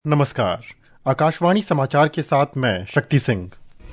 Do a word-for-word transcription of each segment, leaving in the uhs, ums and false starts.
नमस्कार। आकाशवाणी समाचार के साथ मैं शक्ति सिंह।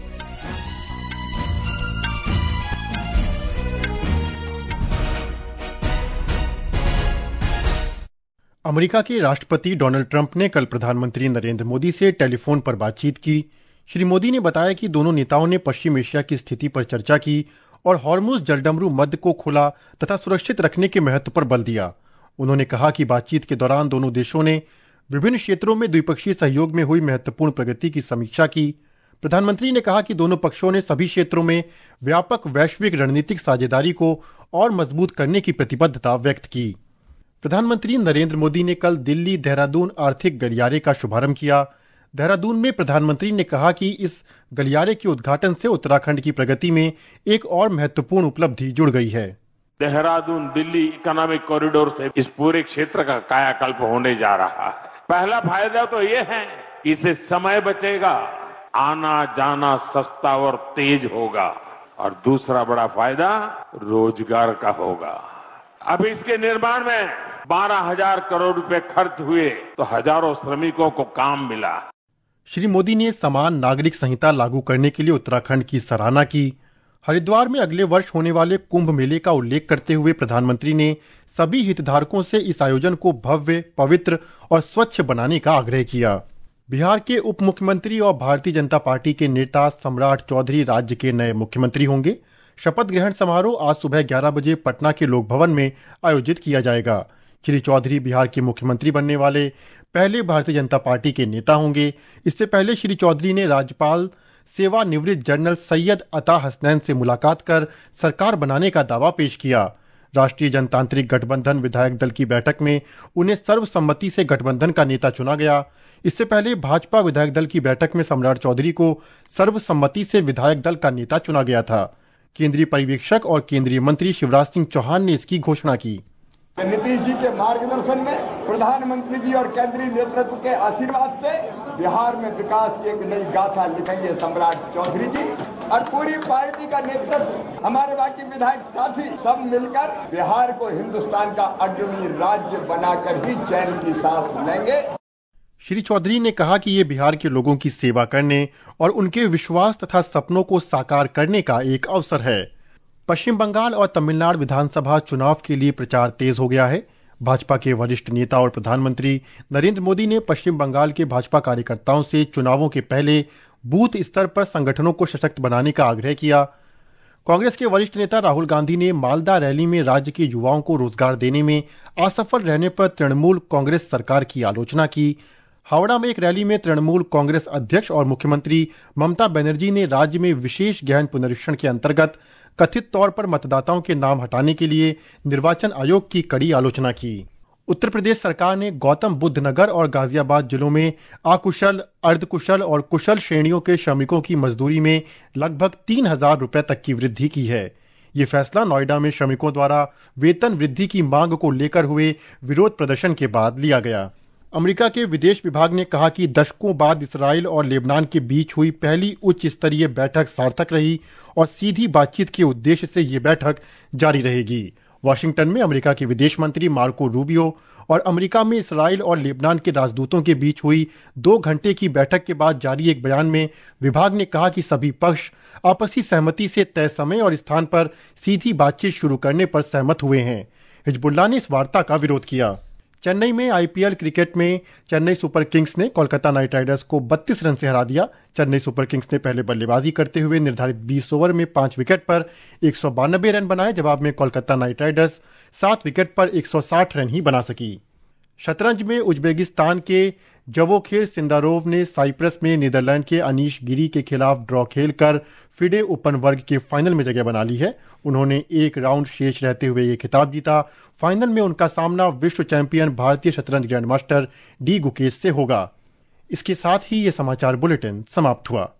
अमेरिका के राष्ट्रपति डोनाल्ड ट्रंप ने कल प्रधानमंत्री नरेंद्र मोदी से टेलीफोन पर बातचीत की। श्री मोदी ने बताया कि दोनों नेताओं ने पश्चिम एशिया की स्थिति पर चर्चा की और हॉर्मुज जलडमरू मध्य को खुला तथा सुरक्षित रखने के महत्व पर बल दिया। उन्होंने कहा कि बातचीत के दौरान दोनों देशों ने विभिन्न क्षेत्रों में द्विपक्षीय सहयोग में हुई महत्वपूर्ण प्रगति की समीक्षा की। प्रधानमंत्री ने कहा कि दोनों पक्षों ने सभी क्षेत्रों में व्यापक वैश्विक रणनीतिक साझेदारी को और मजबूत करने की प्रतिबद्धता व्यक्त की। प्रधानमंत्री नरेंद्र मोदी ने कल दिल्ली देहरादून आर्थिक गलियारे का शुभारंभ किया। देहरादून में प्रधानमंत्री ने कहा कि इस गलियारे के उद्घाटन से उत्तराखंड की प्रगति में एक और महत्वपूर्ण उपलब्धि जुड़ गई है। देहरादून दिल्ली इकोनॉमिक कॉरिडोर से इस पूरे क्षेत्र का कायाकल्प होने जा रहा है। पहला फायदा तो ये है कि इससे समय बचेगा, आना जाना सस्ता और तेज होगा, और दूसरा बड़ा फायदा रोजगार का होगा। अब इसके निर्माण में बारह हजार करोड़ रुपए खर्च हुए तो हजारों श्रमिकों को काम मिला। श्री मोदी ने समान नागरिक संहिता लागू करने के लिए उत्तराखंड की सराहना की। हरिद्वार में अगले वर्ष होने वाले कुंभ मेले का उल्लेख करते हुए प्रधानमंत्री ने सभी हितधारकों से इस आयोजन को भव्य, पवित्र और स्वच्छ बनाने का आग्रह किया। बिहार के उप मुख्यमंत्री और भारतीय जनता पार्टी के नेता सम्राट चौधरी राज्य के नए मुख्यमंत्री होंगे। शपथ ग्रहण समारोह आज सुबह ग्यारह बजे पटना के लोक भवन में आयोजित किया जाएगा। श्री चौधरी बिहार के मुख्यमंत्री बनने वाले पहले भारतीय जनता पार्टी के नेता होंगे। इससे पहले श्री चौधरी ने राज्यपाल सेवानिवृत्त जनरल सैयद अता हसनैन से मुलाकात कर सरकार बनाने का दावा पेश किया। राष्ट्रीय जनतांत्रिक गठबंधन विधायक दल की बैठक में उन्हें सर्वसम्मति से गठबंधन का नेता चुना गया। इससे पहले भाजपा विधायक दल की बैठक में सम्राट चौधरी को सर्वसम्मति से विधायक दल का नेता चुना गया था। केंद्रीय पर्यवेक्षक और केंद्रीय मंत्री शिवराज सिंह चौहान ने इसकी घोषणा की। नीतीश जी के मार्गदर्शन में, प्रधानमंत्री जी और केंद्रीय नेतृत्व के आशीर्वाद से बिहार में विकास की एक नई गाथा लिखेंगे सम्राट चौधरी जी, और पूरी पार्टी का नेतृत्व, हमारे बाकी विधायक साथी सब मिलकर बिहार को हिंदुस्तान का अग्रणी राज्य बनाकर ही चैन की सांस लेंगे। श्री चौधरी ने कहा कि ये बिहार के लोगों की सेवा करने और उनके विश्वास तथा सपनों को साकार करने का एक अवसर है। पश्चिम बंगाल और तमिलनाडु विधानसभा चुनाव के लिए प्रचार तेज हो गया है। भाजपा के वरिष्ठ नेता और प्रधानमंत्री नरेंद्र मोदी ने पश्चिम बंगाल के भाजपा कार्यकर्ताओं से चुनावों के पहले बूथ स्तर पर संगठनों को सशक्त बनाने का आग्रह किया। कांग्रेस के वरिष्ठ नेता राहुल गांधी ने मालदा रैली में राज्य के युवाओं को रोजगार देने में असफल रहने पर तृणमूल कांग्रेस सरकार की आलोचना की। हावड़ा में एक रैली में तृणमूल कांग्रेस अध्यक्ष और मुख्यमंत्री ममता बनर्जी ने राज्य में विशेष गहन पुनरीक्षण के अंतर्गत कथित तौर पर मतदाताओं के नाम हटाने के लिए निर्वाचन आयोग की कड़ी आलोचना की। उत्तर प्रदेश सरकार ने गौतम बुद्ध नगर और गाजियाबाद जिलों में अकुशल, अर्धकुशल और कुशल श्रेणियों के श्रमिकों की मजदूरी में लगभग तीन हजार रुपए तक की वृद्धि की है। ये फैसला नोएडा में श्रमिकों द्वारा वेतन वृद्धि की मांग को लेकर हुए विरोध प्रदर्शन के बाद लिया गया। अमेरिका के विदेश विभाग ने कहा कि दशकों बाद इसराइल और लेबनान के बीच हुई पहली उच्च स्तरीय बैठक सार्थक रही और सीधी बातचीत के उद्देश्य से ये बैठक जारी रहेगी। वाशिंगटन में अमेरिका के विदेश मंत्री मार्को रूबियो और अमेरिका में इसराइल और लेबनान के राजदूतों के बीच हुई दो घंटे की बैठक के बाद जारी एक बयान में विभाग ने कहा कि सभी पक्ष आपसी सहमति से तय समय और स्थान पर सीधी बातचीत शुरू करने पर सहमत हुए हैं। हिजबुल्लाह ने इस वार्ता का विरोध किया। चेन्नई में आईपीएल क्रिकेट में चेन्नई सुपर किंग्स ने कोलकाता नाइट राइडर्स को बत्तीस रन से हरा दिया। चेन्नई सुपर किंग्स ने पहले बल्लेबाजी करते हुए निर्धारित बीस ओवर में पांच विकेट पर एक सौ बानबे रन बनाए। जवाब में कोलकाता नाइट राइडर्स सात विकेट पर एक सौ साठ रन ही बना सकी। शतरंज में उज्बेकिस्तान के जवोखिर सिंदारोव ने साइप्रस में नीदरलैंड के अनीश गिरी के खिलाफ ड्रॉ खेलकर फिडे ओपन वर्ग के फाइनल में जगह बना ली है। उन्होंने एक राउंड शेष रहते हुए ये खिताब जीता। फाइनल में उनका सामना विश्व चैंपियन भारतीय शतरंज ग्रैंडमास्टर डी गुकेश से होगा। इसके साथ ही ये समाचार बुलेटिन समाप्त हुआ।